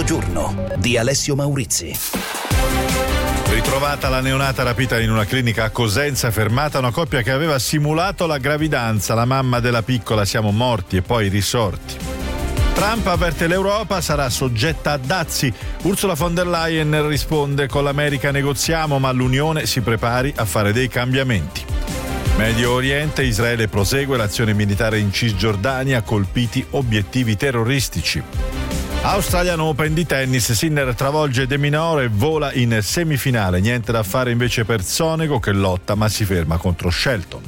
Mezzogiorno di Alessio Maurizi. Ritrovata la neonata rapita in una clinica a Cosenza, fermata una coppia che aveva simulato la gravidanza. La mamma della piccola: siamo morti e poi risorti. Trump avverte l'Europa, sarà soggetta a dazi. Ursula von der Leyen risponde: con l'America negoziamo, ma l'Unione si prepari a fare dei cambiamenti. Medio Oriente, Israele prosegue l'azione militare in Cisgiordania, colpiti obiettivi terroristici. Australian Open di tennis, Sinner travolge De Minaur e vola in semifinale. Niente da fare invece per Sonego, che lotta ma si ferma contro Shelton.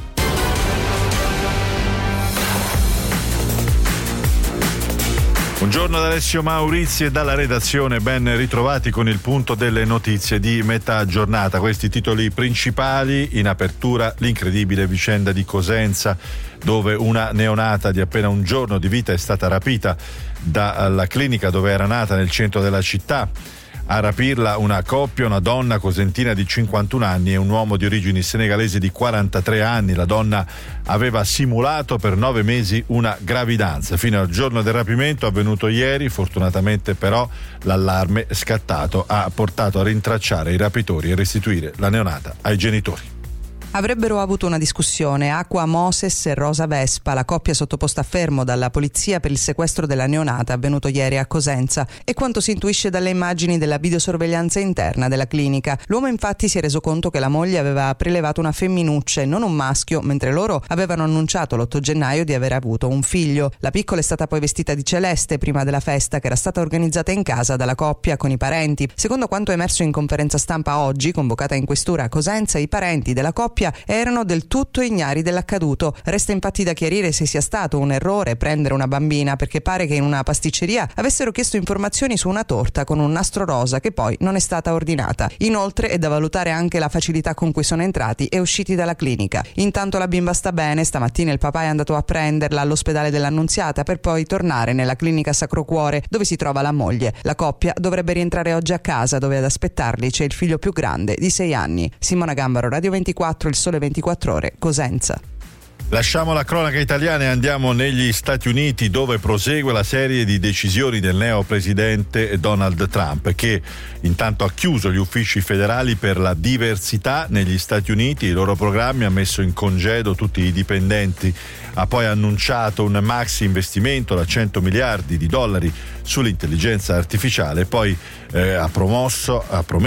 Buongiorno da Alessio Maurizi e dalla redazione, ben ritrovati con il punto delle notizie di metà giornata. Questi titoli principali: in apertura l'incredibile vicenda di Cosenza, dove una neonata di appena un giorno di vita è stata rapita dalla clinica dove era nata nel centro della città. A rapirla una coppia, una donna cosentina di 51 anni e un uomo di origini senegalesi di 43 anni. La donna aveva simulato per 9 mesi una gravidanza fino al giorno del rapimento avvenuto ieri. Fortunatamente però l'allarme scattato ha portato a rintracciare i rapitori e restituire la neonata ai genitori. Avrebbero avuto una discussione Acqua Moses e Rosa Vespa, la coppia sottoposta a fermo dalla polizia per il sequestro della neonata avvenuto ieri a Cosenza, e quanto si intuisce dalle immagini della videosorveglianza interna della clinica. L'uomo infatti si è reso conto che la moglie aveva prelevato una femminuccia e non un maschio, mentre loro avevano annunciato l'8 gennaio di aver avuto un figlio. La piccola è stata poi vestita di celeste prima della festa, che era stata organizzata in casa dalla coppia con i parenti. Secondo quanto è emerso in conferenza stampa oggi, convocata in questura a Cosenza, i parenti della coppia erano del tutto ignari dell'accaduto. Resta infatti da chiarire se sia stato un errore prendere una bambina, perché pare che in una pasticceria avessero chiesto informazioni su una torta con un nastro rosa che poi non è stata ordinata. Inoltre è da valutare anche la facilità con cui sono entrati e usciti dalla clinica. Intanto la bimba sta bene, stamattina il papà è andato a prenderla all'ospedale dell'Annunziata per poi tornare nella clinica Sacro Cuore dove si trova la moglie. La coppia dovrebbe rientrare oggi a casa, dove ad aspettarli c'è il figlio più grande di 6 anni. Simona Gambaro, Radio 24, Il Sole 24 Ore, Cosenza. Lasciamo la cronaca italiana e andiamo negli Stati Uniti, dove prosegue la serie di decisioni del neopresidente Donald Trump, che intanto ha chiuso gli uffici federali per la diversità negli Stati Uniti, i loro programmi, ha messo in congedo tutti i dipendenti, ha poi annunciato un maxi investimento da $100 miliardi sull'intelligenza artificiale, poi ha promesso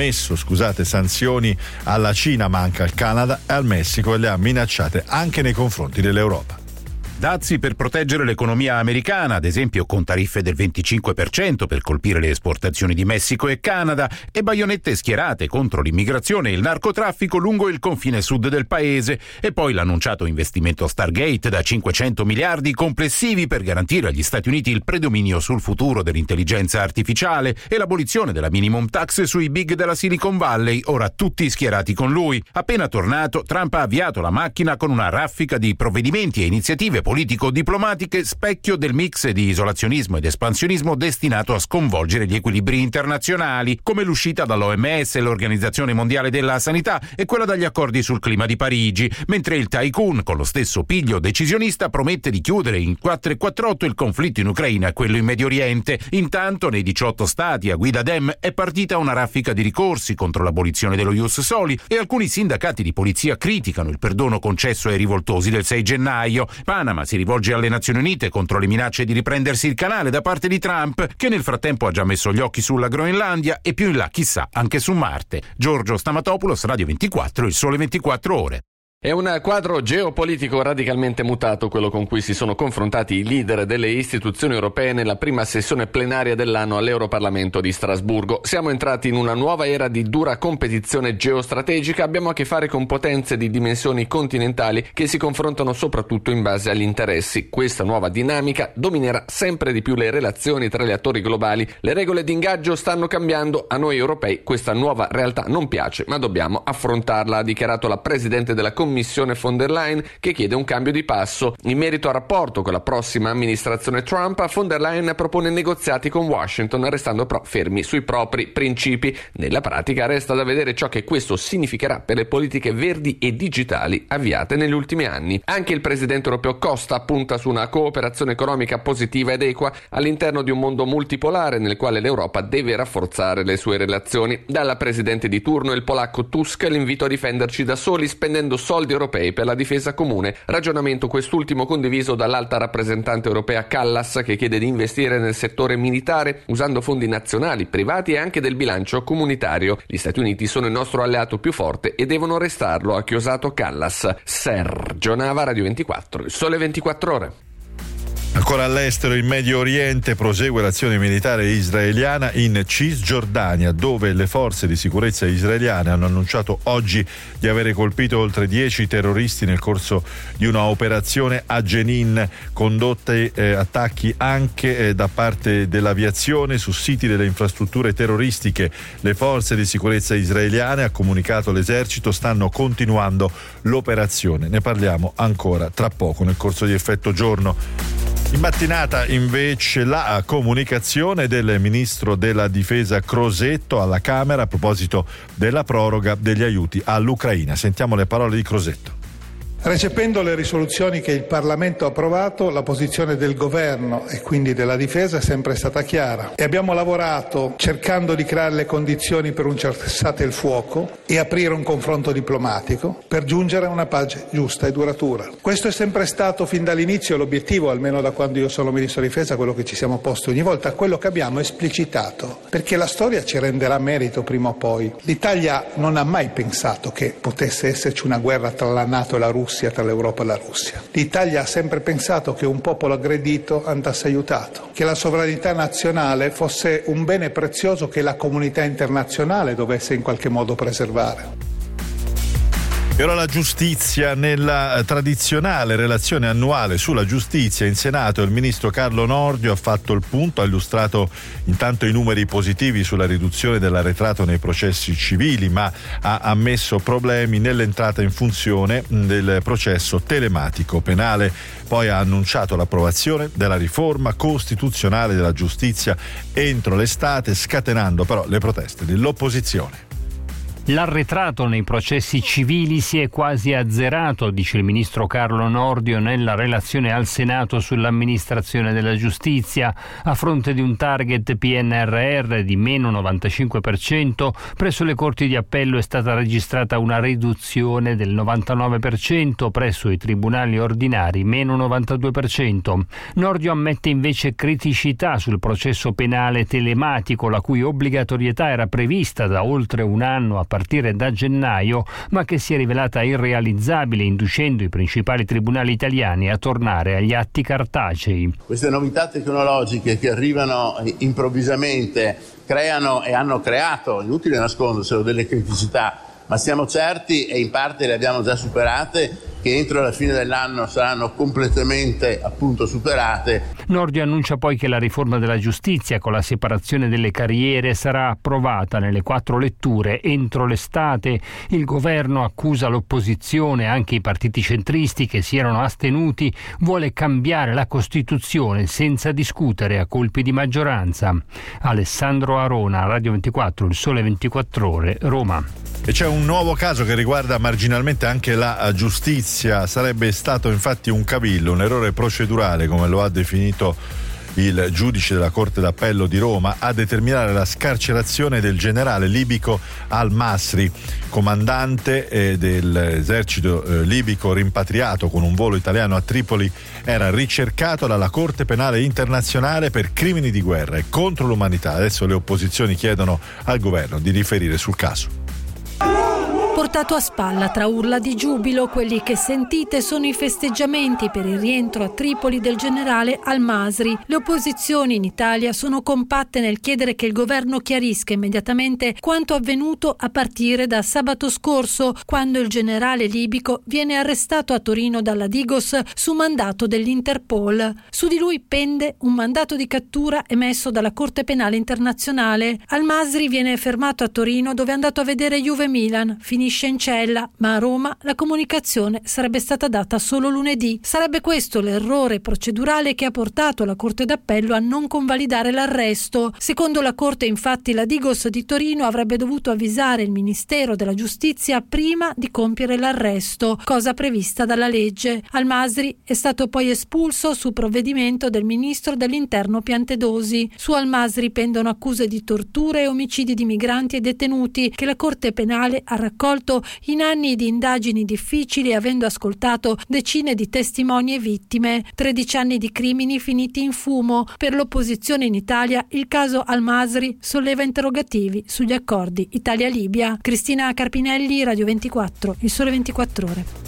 sanzioni alla Cina, ma anche al Canada e al Messico, e le ha minacciate anche nei confronti dell'Europa. Dazi per proteggere l'economia americana, ad esempio con tariffe del 25% per colpire le esportazioni di Messico e Canada, e baionette schierate contro l'immigrazione e il narcotraffico lungo il confine sud del paese, e poi l'annunciato investimento Stargate da 500 miliardi complessivi per garantire agli Stati Uniti il predominio sul futuro dell'intelligenza artificiale, e l'abolizione della minimum tax sui big della Silicon Valley, ora tutti schierati con lui. Appena tornato, Trump ha avviato la macchina con una raffica di provvedimenti e iniziative politico-diplomatiche, specchio del mix di isolazionismo ed espansionismo destinato a sconvolgere gli equilibri internazionali, come l'uscita dall'OMS, l'Organizzazione Mondiale della Sanità, e quella dagli accordi sul clima di Parigi, mentre il tycoon, con lo stesso piglio decisionista, promette di chiudere in 448 il conflitto in Ucraina e quello in Medio Oriente. Intanto, nei 18 stati a guida Dem è partita una raffica di ricorsi contro l'abolizione dello Ius Soli, e alcuni sindacati di polizia criticano il perdono concesso ai rivoltosi del 6 gennaio. Panama si rivolge alle Nazioni Unite contro le minacce di riprendersi il canale da parte di Trump, che nel frattempo ha già messo gli occhi sulla Groenlandia e più in là, chissà, anche su Marte. Giorgio Stamatopoulos, Radio 24, Il Sole 24 Ore. È un quadro geopolitico radicalmente mutato quello con cui si sono confrontati i leader delle istituzioni europee nella prima sessione plenaria dell'anno all'Europarlamento di Strasburgo. Siamo entrati in una nuova era di dura competizione geostrategica, abbiamo a che fare con potenze di dimensioni continentali che si confrontano soprattutto in base agli interessi. Questa nuova dinamica dominerà sempre di più le relazioni tra gli attori globali. Le regole di ingaggio stanno cambiando, a noi europei questa nuova realtà non piace, ma dobbiamo affrontarla, ha dichiarato la Presidente della Commissione commissione von der Leyen, che chiede un cambio di passo. In merito al rapporto con la prossima amministrazione Trump, von der Leyen propone negoziati con Washington, restando però fermi sui propri principi. Nella pratica resta da vedere ciò che questo significherà per le politiche verdi e digitali avviate negli ultimi anni. Anche il presidente europeo Costa punta su una cooperazione economica positiva ed equa all'interno di un mondo multipolare nel quale l'Europa deve rafforzare le sue relazioni. Dalla presidente di turno, il polacco Tusk, l'invito a difenderci da soli spendendo soldi europei per la difesa comune, ragionamento quest'ultimo condiviso dall'alta rappresentante europea Kallas, che chiede di investire nel settore militare usando fondi nazionali, privati e anche del bilancio comunitario. Gli Stati Uniti sono il nostro alleato più forte e devono restarlo, ha chiosato Kallas. Sergio Nava, Radio 24, il Sole 24 Ore. Ancora all'estero, in Medio Oriente prosegue l'azione militare israeliana in Cisgiordania, dove le forze di sicurezza israeliane hanno annunciato oggi di avere colpito oltre 10 terroristi nel corso di una operazione a Jenin, condotte attacchi anche da parte dell'aviazione su siti delle infrastrutture terroristiche. Le forze di sicurezza israeliane, ha comunicato l'esercito, stanno continuando l'operazione. Ne parliamo ancora tra poco nel corso di Effetto Giorno. In mattinata invece la comunicazione del ministro della difesa Crosetto alla Camera a proposito della proroga degli aiuti all'Ucraina. Sentiamo le parole di Crosetto. Recependo le risoluzioni che il Parlamento ha approvato, la posizione del Governo e quindi della Difesa è sempre stata chiara e abbiamo lavorato cercando di creare le condizioni per un cessate il fuoco e aprire un confronto diplomatico per giungere a una pace giusta e duratura. Questo è sempre stato fin dall'inizio l'obiettivo, almeno da quando io sono Ministro di Difesa, quello che ci siamo posti ogni volta, quello che abbiamo esplicitato, perché la storia ci renderà merito prima o poi. L'Italia non ha mai pensato che potesse esserci una guerra tra la NATO e la Russia, tra l'Europa e la Russia. L'Italia ha sempre pensato che un popolo aggredito andasse aiutato, che la sovranità nazionale fosse un bene prezioso che la comunità internazionale dovesse in qualche modo preservare. E ora la giustizia. Nella tradizionale relazione annuale sulla giustizia in Senato, il ministro Carlo Nordio ha fatto il punto, ha illustrato intanto i numeri positivi sulla riduzione dell'arretrato nei processi civili, ma ha ammesso problemi nell'entrata in funzione del processo telematico penale. Poi ha annunciato l'approvazione della riforma costituzionale della giustizia entro l'estate, scatenando però le proteste dell'opposizione. L'arretrato nei processi civili si è quasi azzerato, dice il ministro Carlo Nordio nella relazione al Senato sull'amministrazione della giustizia. A fronte di un target PNRR di meno 95%, presso le corti di appello è stata registrata una riduzione del 99%, presso i tribunali ordinari meno 92%. Nordio ammette invece criticità sul processo penale telematico, la cui obbligatorietà era prevista da oltre un anno a partire da gennaio, ma che si è rivelata irrealizzabile, inducendo i principali tribunali italiani a tornare agli atti cartacei. Queste novità tecnologiche che arrivano improvvisamente creano e hanno creato, inutile nasconderselo, delle criticità, ma siamo certi, e in parte le abbiamo già superate, che entro la fine dell'anno saranno completamente superate. Nordio annuncia poi che la riforma della giustizia con la separazione delle carriere sarà approvata nelle 4 letture entro l'estate. Il governo accusa l'opposizione, anche i partiti centristi che si erano astenuti, vuole cambiare la Costituzione senza discutere a colpi di maggioranza. Alessandro Arona, Radio 24, il Sole 24 Ore, Roma. E c'è un nuovo caso che riguarda marginalmente anche la giustizia. Sarebbe stato infatti un cavillo, un errore procedurale, come lo ha definito il giudice della Corte d'Appello di Roma, a determinare la scarcerazione del generale libico Al-Masri, comandante dell'esercito libico rimpatriato con un volo italiano a Tripoli. Era ricercato dalla Corte Penale Internazionale per crimini di guerra e contro l'umanità. Adesso le opposizioni chiedono al governo di riferire sul caso. Portato a spalla tra urla di giubilo, quelli che sentite sono i festeggiamenti per il rientro a Tripoli del generale Al-Masri. Le opposizioni in Italia sono compatte nel chiedere che il governo chiarisca immediatamente quanto avvenuto a partire da sabato scorso, quando il generale libico viene arrestato a Torino dalla Digos su mandato dell'Interpol. Su di lui pende un mandato di cattura emesso dalla Corte Penale Internazionale. Al-Masri viene fermato a Torino, dove è andato a vedere Juve Milan, finita finisce in cella, ma a Roma la comunicazione sarebbe stata data solo lunedì. Sarebbe questo l'errore procedurale che ha portato la Corte d'Appello a non convalidare l'arresto. Secondo la Corte, infatti, la Digos di Torino avrebbe dovuto avvisare il Ministero della Giustizia prima di compiere l'arresto, cosa prevista dalla legge. Al-Masri è stato poi espulso su provvedimento del ministro dell'Interno Piantedosi. Su Al-Masri pendono accuse di torture e omicidi di migranti e detenuti che la Corte Penale ha raccolto in anni di indagini difficili, avendo ascoltato decine di testimoni e vittime. 13 anni di crimini finiti in fumo. Per l'opposizione in Italia il caso Al-Masri solleva interrogativi sugli accordi Italia-Libia. Cristina Carpinelli, Radio 24, Il Sole 24 Ore.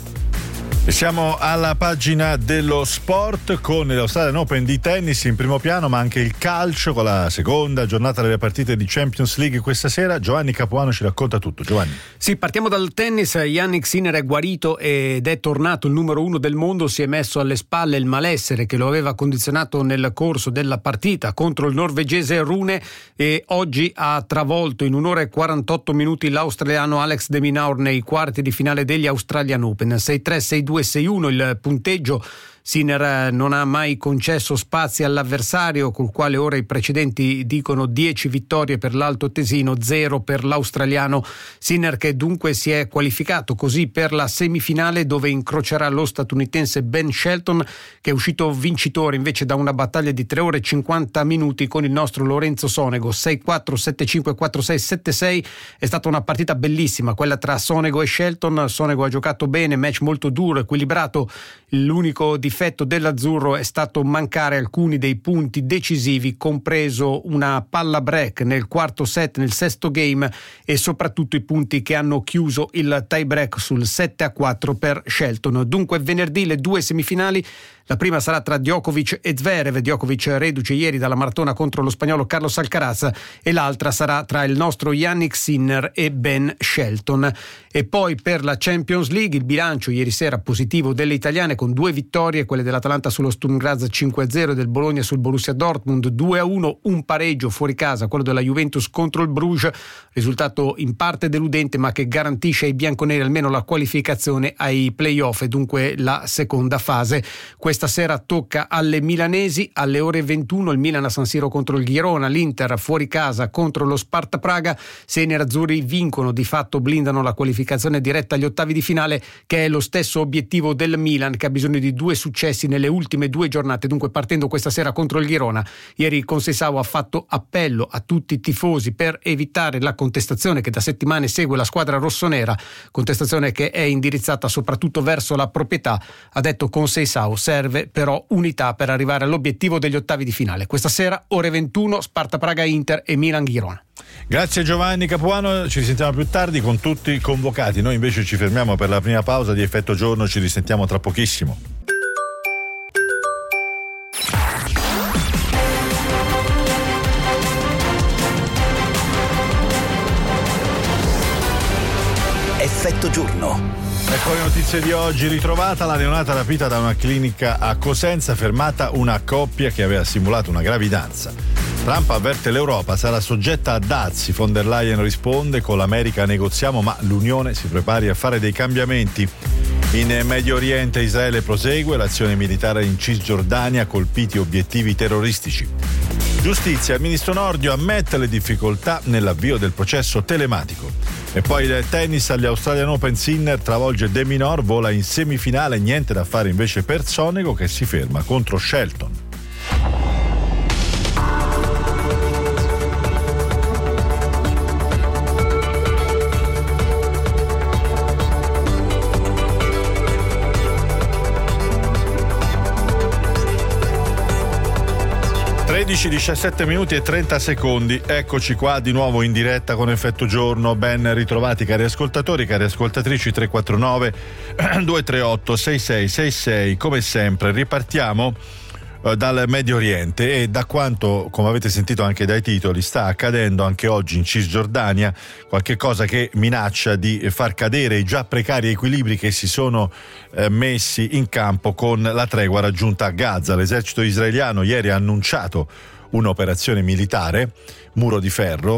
Siamo alla pagina dello sport con l'Australian Open di tennis in primo piano, ma anche il calcio con la seconda giornata delle partite di Champions League questa sera. Giovanni Capuano ci racconta tutto. Giovanni. Sì, partiamo dal tennis. Jannik Sinner è guarito ed è tornato il numero 1 del mondo. Si è messo alle spalle il malessere che lo aveva condizionato nel corso della partita contro il norvegese Rune e oggi ha travolto in 1 ora e 48 minuti l'australiano Alex de Minaur nei quarti di finale degli Australian Open. 6-3, 6-2, 6-1 il punteggio. Sinner non ha mai concesso spazi all'avversario, col quale ora i precedenti dicono 10 vittorie per l'altoatesino, 0 per l'australiano. Sinner che dunque si è qualificato così per la semifinale, dove incrocerà lo statunitense Ben Shelton, che è uscito vincitore invece da una battaglia di 3 ore e 50 minuti con il nostro Lorenzo Sonego. 6-4, 7-5, 4-6, 7-6. È stata una partita bellissima quella tra Sonego e Shelton. Sonego ha giocato bene, match molto duro, equilibrato. L'unico difetto dell'azzurro è stato mancare alcuni dei punti decisivi, compreso una palla break nel quarto set, nel sesto game, e soprattutto i punti che hanno chiuso il tie break sul 7-4 per Shelton. Dunque venerdì le 2 semifinali. La prima sarà tra Djokovic e Zverev, Djokovic reduce ieri dalla maratona contro lo spagnolo Carlos Alcaraz, e l'altra sarà tra il nostro Jannik Sinner e Ben Shelton. E poi per la Champions League il bilancio ieri sera positivo delle italiane, con 2 vittorie, quelle dell'Atalanta sullo Sturm Graz 5-0 e del Bologna sul Borussia Dortmund 2-1, un pareggio fuori casa, quello della Juventus contro il Bruges, risultato in parte deludente ma che garantisce ai bianconeri almeno la qualificazione ai playoff e dunque la seconda fase. Questa sera tocca alle milanesi alle ore 21, il Milan a San Siro contro il Girona, l'Inter fuori casa contro lo Sparta Praga. Se i nerazzurri vincono, di fatto blindano la qualificazione diretta agli ottavi di finale, che è lo stesso obiettivo del Milan, che ha bisogno di 2 successi nelle ultime 2 giornate, dunque partendo questa sera contro il Girona. Ieri Conceição ha fatto appello a tutti i tifosi per evitare la contestazione che da settimane segue la squadra rossonera, contestazione che è indirizzata soprattutto verso la proprietà. Ha detto Conceição: serve però unità per arrivare all'obiettivo degli ottavi di finale. Questa sera ore 21, Sparta Praga Inter e Milan Girona. Grazie Giovanni Capuano, ci risentiamo più tardi con tutti i convocati. Noi invece ci fermiamo per la prima pausa di Effetto Giorno, ci risentiamo tra pochissimo. Effetto Giorno. Ecco le notizie di oggi. Ritrovata la neonata rapita da una clinica a Cosenza, fermata una coppia che aveva simulato una gravidanza. Trump avverte l'Europa, sarà soggetta a dazi. Von der Leyen risponde: con l'America negoziamo, ma l'Unione si prepari a fare dei cambiamenti. In Medio Oriente Israele prosegue l'azione militare in Cisgiordania, colpiti obiettivi terroristici. Giustizia, il ministro Nordio ammette le difficoltà nell'avvio del processo telematico. E poi il tennis agli Australian Open, Sinner travolge De Minaur, vola in semifinale, niente da fare invece per Sonego che si ferma contro Shelton. 13:17 minuti e 30 secondi. Eccoci qua di nuovo in diretta con Effetto Giorno. Ben ritrovati cari ascoltatori, cari ascoltatrici. 349 238 6666. Come sempre ripartiamo dal Medio Oriente e da quanto, come avete sentito anche dai titoli, sta accadendo anche oggi in Cisgiordania, qualche cosa che minaccia di far cadere i già precari equilibri che si sono messi in campo con la tregua raggiunta a Gaza. L'esercito israeliano ieri ha annunciato un'operazione militare, Muro di Ferro,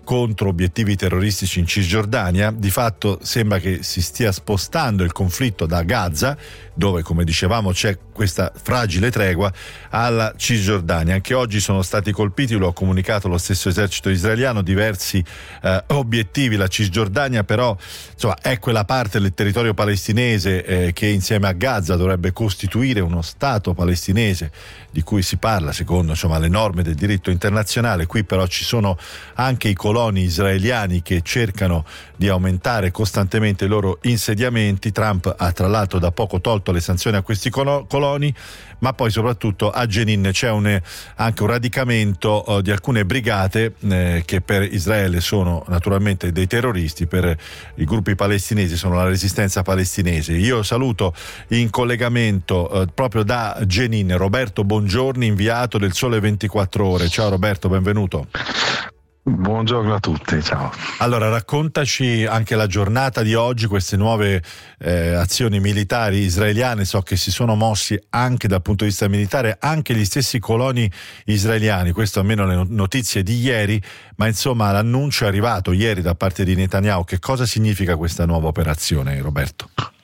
contro obiettivi terroristici in Cisgiordania. Di fatto sembra che si stia spostando il conflitto da Gaza, dove come dicevamo c'è questa fragile tregua, alla Cisgiordania. Anche oggi sono stati colpiti, lo ha comunicato lo stesso esercito israeliano, diversi obiettivi. La Cisgiordania però insomma è quella parte del territorio palestinese che insieme a Gaza dovrebbe costituire uno Stato palestinese di cui si parla secondo le norme del diritto internazionale. Qui però ci sono anche i coloni israeliani che cercano di aumentare costantemente i loro insediamenti. Trump ha tra l'altro da poco tolto le sanzioni a questi coloni, ma poi soprattutto a Jenin c'è anche un radicamento di alcune brigate che per Israele sono naturalmente dei terroristi, per i gruppi palestinesi sono la resistenza palestinese. Io saluto in collegamento proprio da Jenin Roberto Bongiorni, inviato del Sole 24 Ore. Ciao Roberto, benvenuto. Buongiorno a tutti, ciao. Allora, raccontaci anche la giornata di oggi, queste nuove azioni militari israeliane. So che si sono mossi anche dal punto di vista militare anche gli stessi coloni israeliani, questo almeno le notizie di ieri, ma insomma l'annuncio è arrivato ieri da parte di Netanyahu. Che cosa significa questa nuova operazione, Roberto?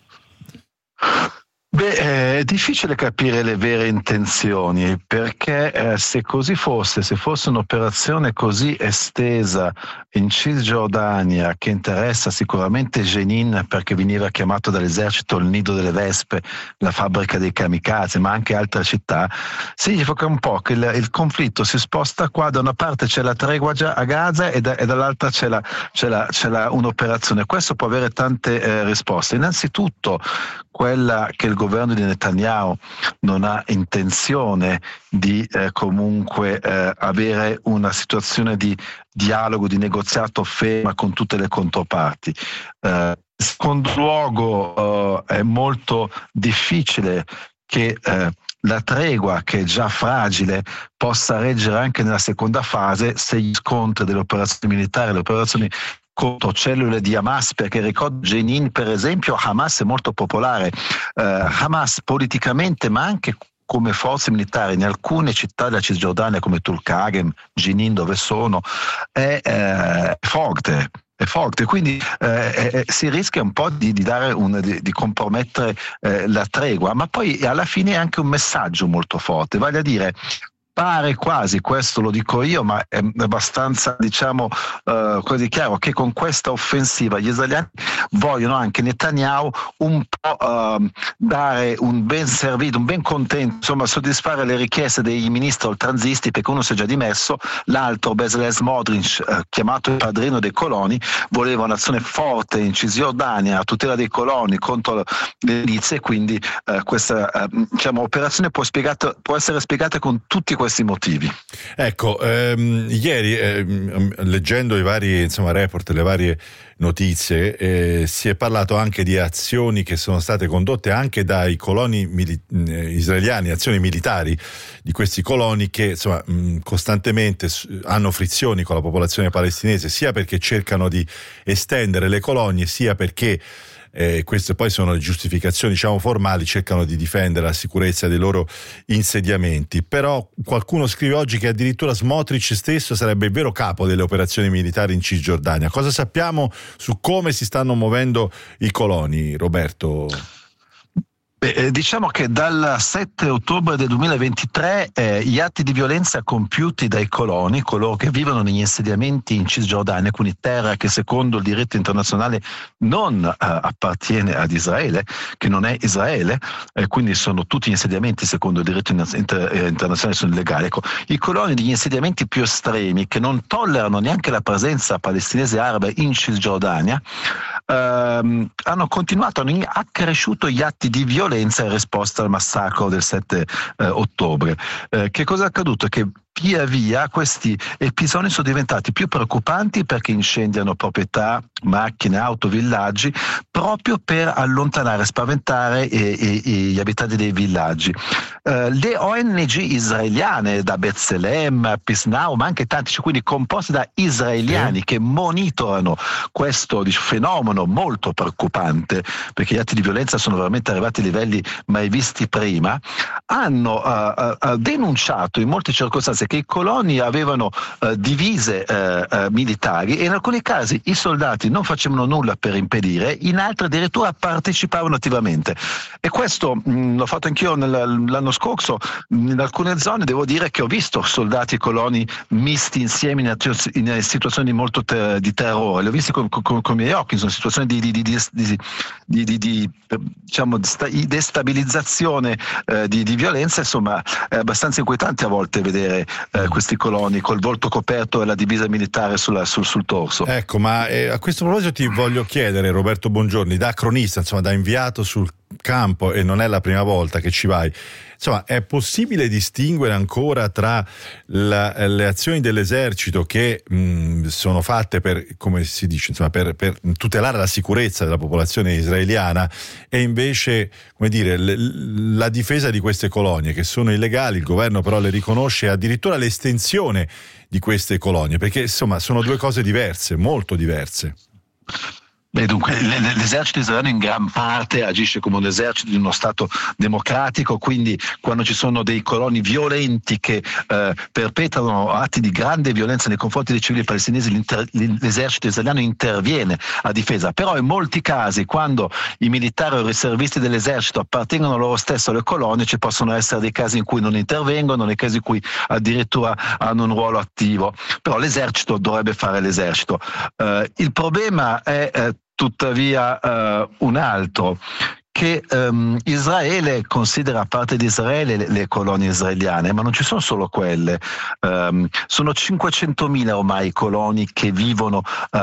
È difficile capire le vere intenzioni, perché se così fosse, se fosse un'operazione così estesa in Cisgiordania, che interessa sicuramente Jenin perché veniva chiamato dall'esercito il nido delle vespe, la fabbrica dei kamikaze, ma anche altre città, significa un po' che il conflitto si sposta qua. Da una parte c'è la tregua già a Gaza e dall'altra c'è un'operazione. Questo può avere tante risposte. Innanzitutto quella che il governo di Netanyahu non ha intenzione di comunque avere una situazione di dialogo, di negoziato ferma con tutte le controparti. In secondo luogo è molto difficile che la tregua, che è già fragile, possa reggere anche nella seconda fase se gli scontri delle operazioni militari, le operazioni contro cellule di Hamas, perché ricordo Jenin per esempio, Hamas è molto popolare, Hamas politicamente ma anche come forze militari in alcune città della Cisgiordania come Tulkarem, Jenin dove sono, è forte. Quindi si rischia un po' di compromettere la tregua, ma poi alla fine è anche un messaggio molto forte, vale a dire, pare quasi, questo lo dico io, ma è abbastanza quasi chiaro, che con questa offensiva gli israeliani vogliono anche Netanyahu un po' dare un ben servito, un ben contento, insomma soddisfare le richieste dei ministri oltranzisti, perché uno si è già dimesso, l'altro Bezalel Smotrich, chiamato il padrino dei coloni, voleva un'azione forte in Cisgiordania a tutela dei coloni contro le milizie, quindi questa operazione può essere spiegata con tutti questi motivi. Ecco, ieri leggendo i vari report, le varie notizie, si è parlato anche di azioni che sono state condotte anche dai coloni israeliani, azioni militari di questi coloni che costantemente hanno frizioni con la popolazione palestinese, sia perché cercano di estendere le colonie, sia perché queste poi sono le giustificazioni formali, cercano di difendere la sicurezza dei loro insediamenti. Però qualcuno scrive oggi che addirittura Smotrich stesso sarebbe il vero capo delle operazioni militari in Cisgiordania. Cosa sappiamo su come si stanno muovendo i coloni, Roberto? Diciamo che dal 7 ottobre del 2023 gli atti di violenza compiuti dai coloni, coloro che vivono negli insediamenti in Cisgiordania, quindi terra che secondo il diritto internazionale non appartiene ad Israele, che non è Israele, quindi sono tutti gli insediamenti secondo il diritto internazionale sono illegali. Ecco, i coloni degli insediamenti più estremi, che non tollerano neanche la presenza palestinese arabe in Cisgiordania, hanno continuato, hanno accresciuto gli atti di violenza in risposta al massacro del 7 ottobre. Che cosa è accaduto? Che via via questi episodi sono diventati più preoccupanti perché incendiano proprietà, macchine, auto, villaggi, proprio per allontanare, spaventare gli abitanti dei villaggi. Le ONG israeliane, da B'Tselem a Peace Now, ma anche tanti, quindi composte da israeliani che monitorano questo fenomeno molto preoccupante, perché gli atti di violenza sono veramente arrivati a livelli mai visti prima, hanno denunciato in molte circostanze che i coloni avevano divise militari e in alcuni casi i soldati non facevano nulla per impedire, in altri addirittura partecipavano attivamente. E questo l'ho fatto anch'io l'anno scorso in alcune zone. Devo dire che ho visto soldati e coloni misti insieme in situazioni molto di terrore, li ho visti con i miei occhi, sono situazioni di destabilizzazione, di violenza. Insomma, è abbastanza inquietante a volte vedere questi coloni col volto coperto e la divisa militare sul torso. Ecco, ma a questo proposito ti voglio chiedere, Roberto Bongiorni, da cronista, insomma, da inviato sul campo, e non è la prima volta che ci vai, insomma, è possibile distinguere ancora tra le azioni dell'esercito che sono fatte per, come si dice, insomma, per tutelare la sicurezza della popolazione israeliana, e invece, come dire, la difesa di queste colonie che sono illegali, il governo però le riconosce, addirittura l'estensione di queste colonie, perché insomma sono due cose diverse, molto diverse. Beh, dunque, l'esercito israeliano in gran parte agisce come un esercito di uno Stato democratico, quindi quando ci sono dei coloni violenti che perpetrano atti di grande violenza nei confronti dei civili palestinesi, l'esercito israeliano interviene a difesa. Però in molti casi, quando i militari o i riservisti dell'esercito appartengono loro stesso alle colonie, ci possono essere dei casi in cui non intervengono, nei casi in cui addirittura hanno un ruolo attivo. Però l'esercito dovrebbe fare l'esercito. Il problema è tuttavia un altro, che Israele considera parte di Israele le colonie israeliane, ma non ci sono solo quelle. Sono 500.000 ormai coloni che vivono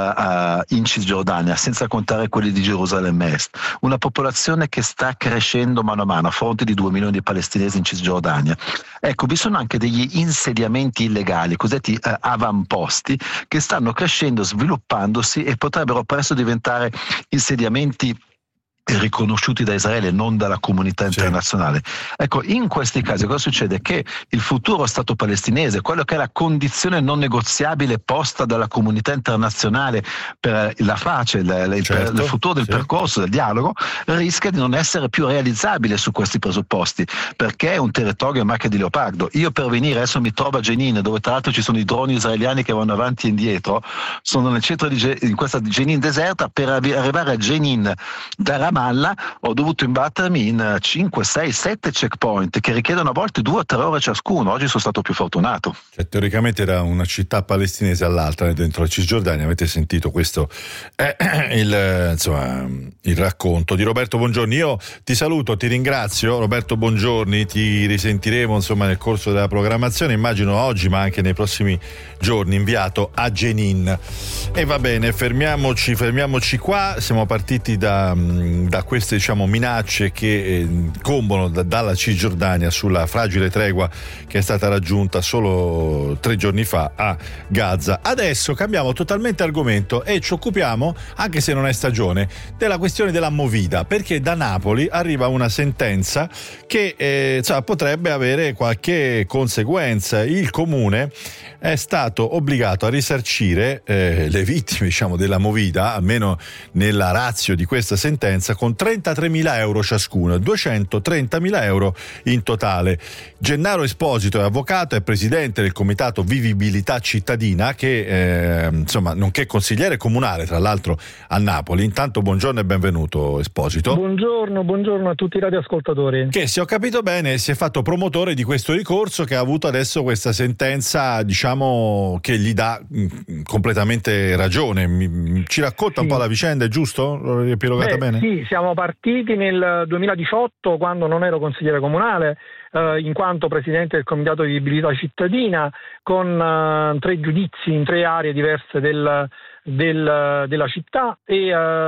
in Cisgiordania, senza contare quelli di Gerusalemme Est. Una popolazione che sta crescendo mano a mano a fronte di 2 milioni di palestinesi in Cisgiordania. Ecco, vi sono anche degli insediamenti illegali, cosiddetti avamposti, che stanno crescendo, sviluppandosi e potrebbero presto diventare insediamenti riconosciuti da Israele, non dalla comunità internazionale. Ecco, in questi casi cosa succede? Che il futuro Stato palestinese, quello che è la condizione non negoziabile posta dalla comunità internazionale per la pace, il futuro del percorso, del dialogo, rischia di non essere più realizzabile su questi presupposti, perché è un territorio a macchia di leopardo. Io per venire, adesso mi trovo a Jenin, dove tra l'altro ci sono i droni israeliani che vanno avanti e indietro, sono nel centro in questa Jenin deserta. Per arrivare a Jenin da Ramallah ho dovuto imbattermi in 5, 6, 7 checkpoint che richiedono a volte 2 o 3 ore ciascuno. Oggi sono stato più fortunato. Cioè, teoricamente era una città palestinese all'altra dentro la Cisgiordania. Avete sentito questo il racconto di Roberto Bongiorni. Io ti saluto, ti ringrazio, Roberto Bongiorni, ti risentiremo insomma nel corso della programmazione, immagino oggi ma anche nei prossimi giorni, inviato a Jenin. E va bene, fermiamoci qua. Siamo partiti da queste minacce che incombono dalla Cisgiordania sulla fragile tregua che è stata raggiunta solo 3 giorni fa a Gaza. Adesso cambiamo totalmente argomento e ci occupiamo, anche se non è stagione, della questione della movida, perché da Napoli arriva una sentenza che potrebbe avere qualche conseguenza. Il comune è stato obbligato a risarcire le vittime della movida, almeno nella ratio di questa sentenza, con 33.000 euro ciascuno, 230.000 euro in totale. Gennaro Esposito è avvocato, è presidente del comitato Vivibilità Cittadina, che nonché consigliere comunale tra l'altro a Napoli. Intanto buongiorno e benvenuto Esposito. Buongiorno a tutti i radioascoltatori. Che, se ho capito bene, si è fatto promotore di questo ricorso che ha avuto adesso questa sentenza che gli dà completamente ragione. Ci racconta un po' la vicenda, è giusto? L'ho riepilogata bene? Sì, siamo partiti nel 2018, quando non ero consigliere comunale, in quanto presidente del Comitato di Vivibilità Cittadina, con 3 giudizi in 3 aree diverse della città e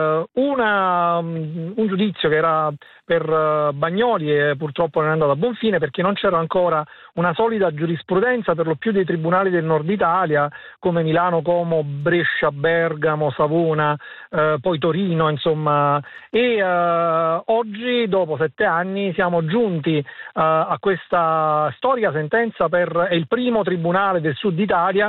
un giudizio che era per Bagnoli e purtroppo non è andato a buon fine, perché non c'era ancora una solida giurisprudenza per lo più dei tribunali del nord Italia, come Milano, Como, Brescia, Bergamo, Savona, poi Torino, insomma. E oggi, dopo 7 anni, siamo giunti a questa storica sentenza è il primo tribunale del sud Italia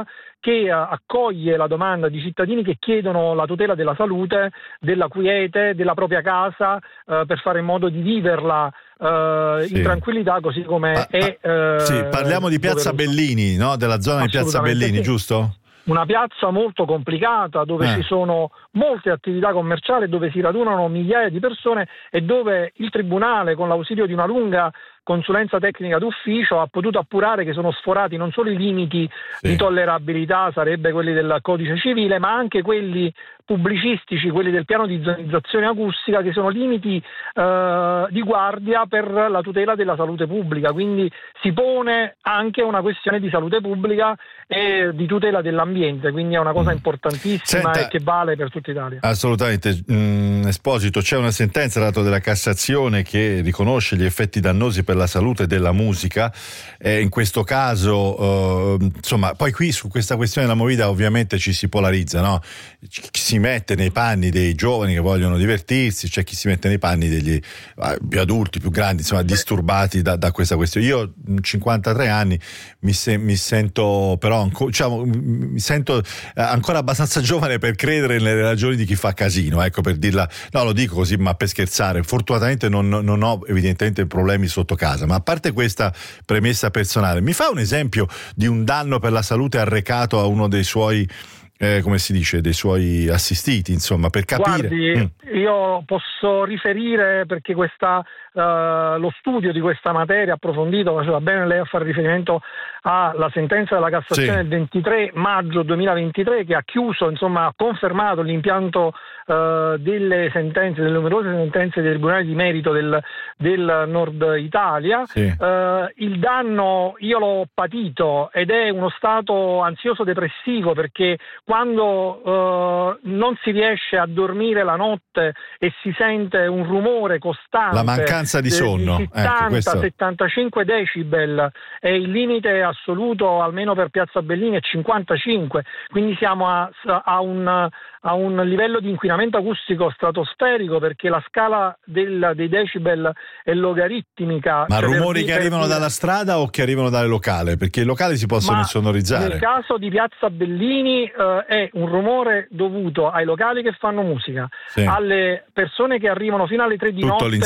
che accoglie la domanda di cittadini che chiedono la tutela della salute, della quiete, della propria casa, per fare in modo di viverla in tranquillità, così come è. Sì, parliamo di Piazza Bellini, no? Della zona di Piazza Bellini, sì. Giusto? Una piazza molto complicata dove ci sono molte attività commerciali, dove si radunano migliaia di persone e dove il Tribunale, con l'ausilio di una lunga consulenza tecnica d'ufficio, ha potuto appurare che sono sforati non solo i limiti di tollerabilità, sarebbe quelli del codice civile, ma anche quelli pubblicistici, quelli del piano di zonizzazione acustica, che sono limiti di guardia per la tutela della salute pubblica. Quindi si pone anche una questione di salute pubblica e di tutela dell'ambiente, quindi è una cosa importantissima e che vale per tutta Italia. Assolutamente. Esposito, c'è una sentenza data della Cassazione che riconosce gli effetti dannosi per la salute della musica, in questo caso insomma, poi qui su questa questione della movida ovviamente ci si polarizza, no? Chi si mette nei panni dei giovani che vogliono divertirsi, c'è chi si mette nei panni degli più adulti, più grandi, insomma disturbati da questa questione. Io 53 anni mi sento però mi sento ancora abbastanza giovane per credere nelle ragioni di chi fa casino, ecco, per dirla, no, lo dico così ma per scherzare. Fortunatamente non ho evidentemente problemi sotto casa, ma a parte questa premessa personale, mi fa un esempio di un danno per la salute arrecato a uno dei suoi come si dice, dei suoi assistiti, insomma, per capire. Guardi, io posso riferire, perché lo studio di questa materia approfondito faceva bene lei a fare riferimento alla sentenza della Cassazione del 23 maggio 2023 che ha chiuso, insomma, ha confermato l'impianto delle numerose sentenze dei tribunali di merito del Nord Italia. Il danno io l'ho patito ed è uno stato ansioso depressivo, perché quando non si riesce a dormire la notte e si sente un rumore costante, la mancanza di sonno, di 70-75 decibel, è il limite assoluto, almeno per Piazza Bellini è 55, quindi siamo a un livello di inquinamento acustico stratosferico, perché la scala dei decibel è logaritmica. Ma rumori che arrivano dalla strada o che arrivano dalle locali? Perché i locali si possono insonorizzare. Nel caso di Piazza Bellini è un rumore dovuto ai locali che fanno musica, alle persone che arrivano fino alle 3 di notte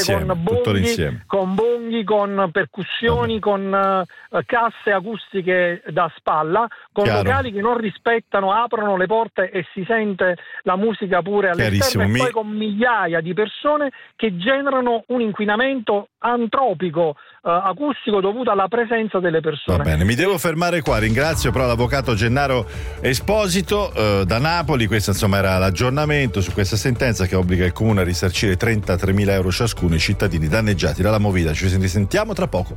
con bonghi, con percussioni, con casse acustiche da spalla, con locali che non rispettano, aprono le porte e si sente la musica pure all'esterno, e poi con migliaia di persone che generano un inquinamento antropico acustico dovuto alla presenza delle persone. Va bene, mi devo fermare qua. Ringrazio però l'avvocato Gennaro Esposito da Napoli. Questo insomma era l'aggiornamento su questa sentenza che obbliga il comune a risarcire 33.000 euro ciascuno ai cittadini danneggiati dalla movida. Ci risentiamo tra poco.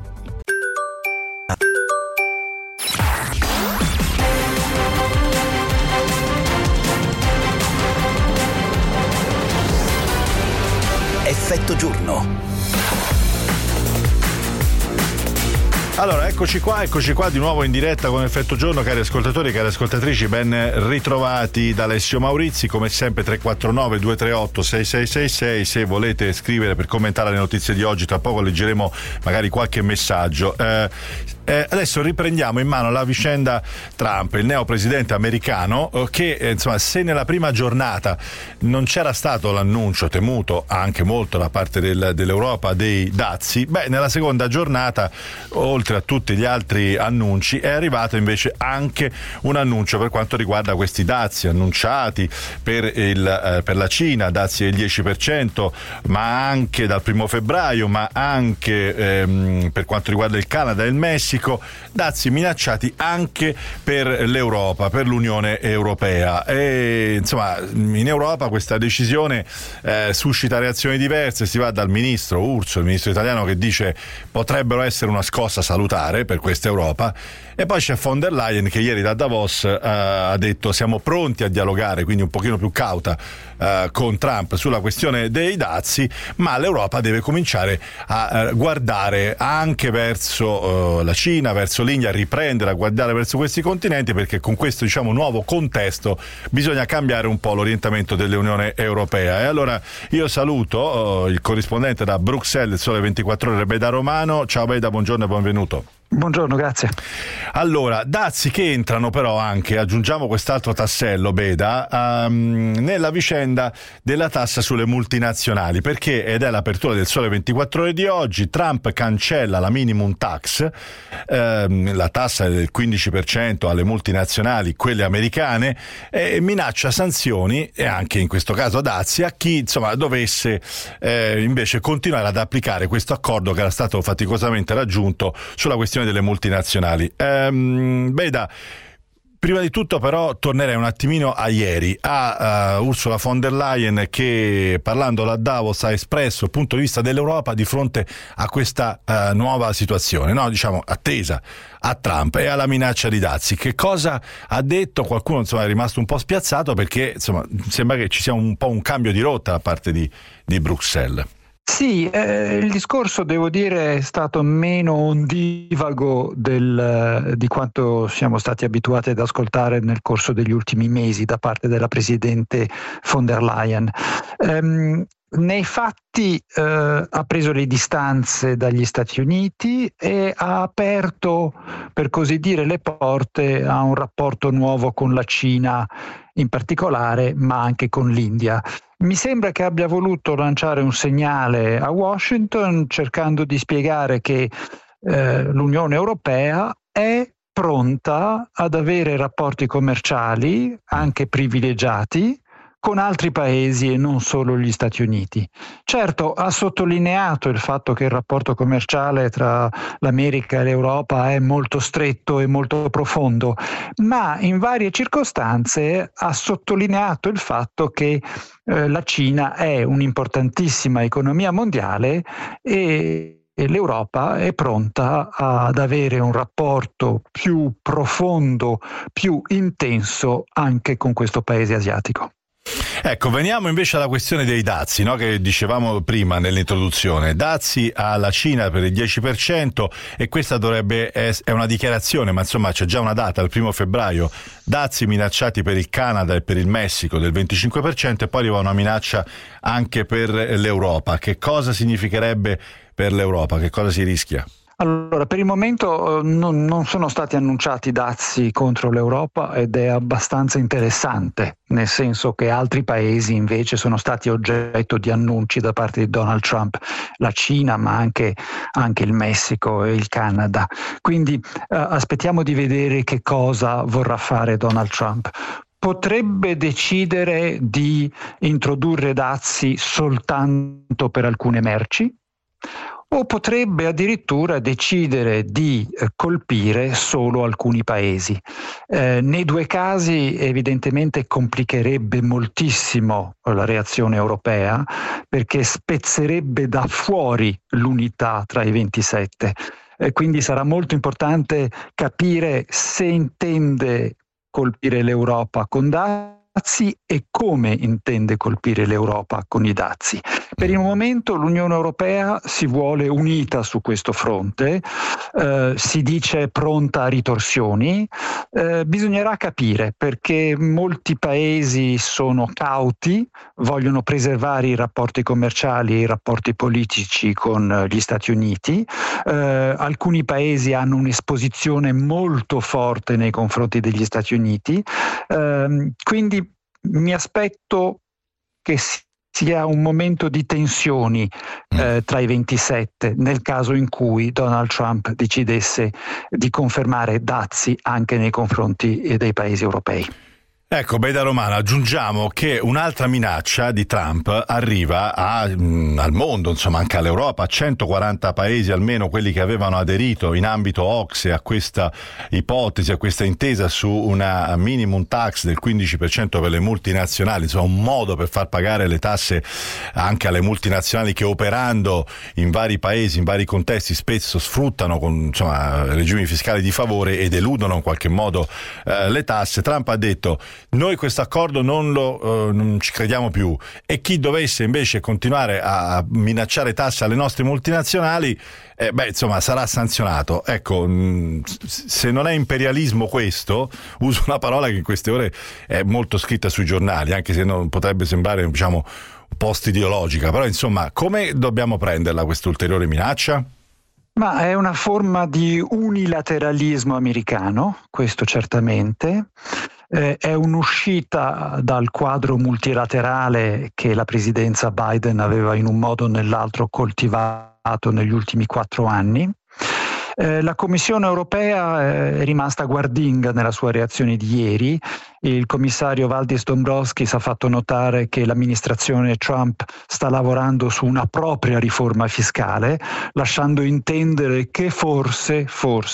Effetto giorno. Allora, eccoci qua di nuovo in diretta con Effetto Giorno, cari ascoltatori e cari ascoltatrici, ben ritrovati da Alessio Maurizi, come sempre 349 238 6666, se volete scrivere per commentare le notizie di oggi, tra poco leggeremo magari qualche messaggio. Adesso riprendiamo in mano la vicenda Trump, il neopresidente americano, che insomma, se nella prima giornata non c'era stato l'annuncio temuto anche molto da parte dell'Europa dei dazi, nella seconda giornata, oltre a tutti gli altri annunci, è arrivato invece anche un annuncio per quanto riguarda questi dazi annunciati per la Cina, dazi del 10%, ma anche dal 1 febbraio, ma anche per quanto riguarda il Canada e il Messico, dazi minacciati anche per l'Europa, per l'Unione Europea. E insomma, in Europa questa decisione suscita reazioni diverse. Si va dal ministro Urso, il ministro italiano, che dice potrebbero essere una scossa salutare per questa Europa, e poi c'è von der Leyen che ieri da Davos ha detto siamo pronti a dialogare, quindi un pochino più cauta con Trump sulla questione dei dazi, ma l'Europa deve cominciare a guardare anche verso la Cina, verso l'India, riprendere a guardare verso questi continenti, perché con questo nuovo contesto bisogna cambiare un po' l'orientamento dell'Unione Europea. E allora io saluto il corrispondente da Bruxelles, il Sole 24 Ore, Beda Romano. Ciao Beda, buongiorno e benvenuto. Buongiorno, grazie. Allora, dazi che entrano però anche, aggiungiamo quest'altro tassello, Beda, nella vicenda della tassa sulle multinazionali, perché, ed è l'apertura del Sole 24 Ore di oggi, Trump cancella la minimum tax, la tassa del 15% alle multinazionali, quelle americane, e minaccia sanzioni, e anche in questo caso dazi, a chi insomma dovesse invece continuare ad applicare questo accordo che era stato faticosamente raggiunto sulla questione delle multinazionali. Beda, prima di tutto però tornerei un attimino a ieri, a Ursula von der Leyen, che parlando a Davos ha espresso il punto di vista dell'Europa di fronte a questa nuova situazione, no? Diciamo attesa a Trump e alla minaccia di dazi. Che cosa ha detto? Qualcuno insomma è rimasto un po' spiazzato, perché insomma sembra che ci sia un po' un cambio di rotta da parte di Bruxelles. Sì, il discorso, devo dire, è stato meno ondivago di quanto siamo stati abituati ad ascoltare nel corso degli ultimi mesi da parte della Presidente von der Leyen. Nei fatti ha preso le distanze dagli Stati Uniti e ha aperto, per così dire, le porte a un rapporto nuovo con la Cina in particolare, ma anche con l'India. Mi sembra che abbia voluto lanciare un segnale a Washington cercando di spiegare che l'Unione Europea è pronta ad avere rapporti commerciali, anche privilegiati, con altri paesi e non solo gli Stati Uniti. Certo, ha sottolineato il fatto che il rapporto commerciale tra l'America e l'Europa è molto stretto e molto profondo, ma in varie circostanze ha sottolineato il fatto che la Cina è un'importantissima economia mondiale e l'Europa è pronta ad avere un rapporto più profondo, più intenso anche con questo paese asiatico. Ecco, veniamo invece alla questione dei dazi, no? Che dicevamo prima nell'introduzione. Dazi alla Cina per il 10%, e questa è una dichiarazione, ma insomma c'è già una data, il 1 febbraio. Dazi minacciati per il Canada e per il Messico del 25%, e poi arriva una minaccia anche per l'Europa. Che cosa significherebbe per l'Europa? Che cosa si rischia? Allora, per il momento non sono stati annunciati dazi contro l'Europa, ed è abbastanza interessante, nel senso che altri paesi invece sono stati oggetto di annunci da parte di Donald Trump, la Cina, ma anche il Messico e il Canada. Quindi aspettiamo di vedere che cosa vorrà fare Donald Trump. Potrebbe decidere di introdurre dazi soltanto per alcune merci, o potrebbe addirittura decidere di colpire solo alcuni paesi. Nei due casi evidentemente complicherebbe moltissimo la reazione europea, perché spezzerebbe da fuori l'unità tra i 27. Quindi sarà molto importante capire se intende colpire l'Europa con dazi e come intende colpire l'Europa con i dazi. Per il momento l'Unione Europea si vuole unita su questo fronte, si dice pronta a ritorsioni, bisognerà capire, perché molti paesi sono cauti, vogliono preservare i rapporti commerciali e i rapporti politici con gli Stati Uniti, alcuni paesi hanno un'esposizione molto forte nei confronti degli Stati Uniti, quindi mi aspetto che sia un momento di tensioni tra i 27 nel caso in cui Donald Trump decidesse di confermare dazi anche nei confronti dei paesi europei. Ecco, Beda Romano, aggiungiamo che un'altra minaccia di Trump arriva al mondo, insomma anche all'Europa, 140 paesi almeno, quelli che avevano aderito in ambito OCSE a questa ipotesi, a questa intesa su una minimum tax del 15% per le multinazionali, insomma un modo per far pagare le tasse anche alle multinazionali che, operando in vari paesi, in vari contesti, spesso sfruttano con regimi fiscali di favore ed eludono in qualche modo le tasse. Trump ha detto: noi questo accordo non ci crediamo più, e chi dovesse invece continuare a minacciare tasse alle nostre multinazionali sarà sanzionato. Ecco, se non è imperialismo questo, uso una parola che in queste ore è molto scritta sui giornali, anche se non potrebbe sembrare post ideologica, però insomma come dobbiamo prenderla questa ulteriore minaccia? Ma è una forma di unilateralismo americano, questo certamente. È un'uscita dal quadro multilaterale che la presidenza Biden aveva in un modo o nell'altro coltivato negli ultimi 4 anni. La Commissione europea è rimasta guardinga nella sua reazione di ieri. Il commissario Valdis Dombrovskis ha fatto notare che l'amministrazione Trump sta lavorando su una propria riforma fiscale, lasciando intendere che forse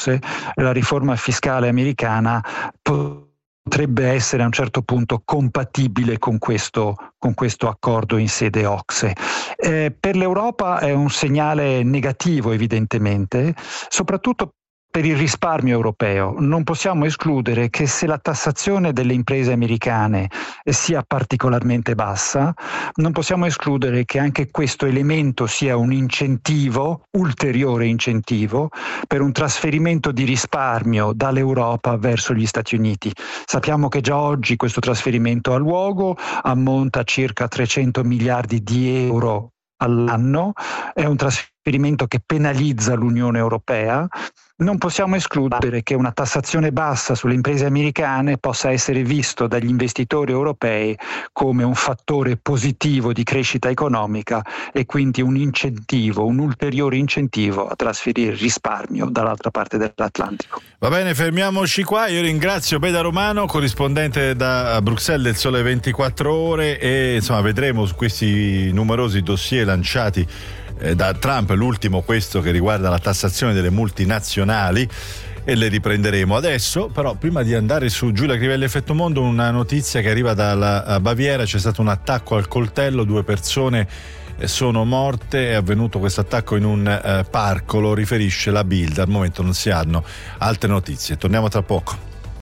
la riforma fiscale americana potrebbe essere a un certo punto compatibile con questo accordo in sede OCSE. Per l'Europa è un segnale negativo, evidentemente, soprattutto per il risparmio europeo. Non possiamo escludere che se la tassazione delle imprese americane sia particolarmente bassa, non possiamo escludere che anche questo elemento sia un incentivo, ulteriore incentivo, per un trasferimento di risparmio dall'Europa verso gli Stati Uniti. Sappiamo che già oggi questo trasferimento ha luogo, ammonta a circa 300 miliardi di euro all'anno, è un trasferimento che penalizza l'Unione Europea. Non possiamo escludere che una tassazione bassa sulle imprese americane possa essere visto dagli investitori europei come un fattore positivo di crescita economica e quindi un incentivo, un ulteriore incentivo a trasferire risparmio dall'altra parte dell'Atlantico. Va bene, fermiamoci qua. Io ringrazio Beda Romano, corrispondente da Bruxelles del Sole 24 Ore, e insomma vedremo su questi numerosi dossier lanciati da Trump, l'ultimo questo che riguarda la tassazione delle multinazionali, e le riprenderemo. Adesso però, prima di andare su Giulia Crivelli Effetto Mondo, una notizia che arriva dalla Baviera. C'è stato un attacco al coltello, 2 persone sono morte, è avvenuto questo attacco in un parco, lo riferisce la Bild. Al momento non si hanno altre notizie, torniamo tra poco.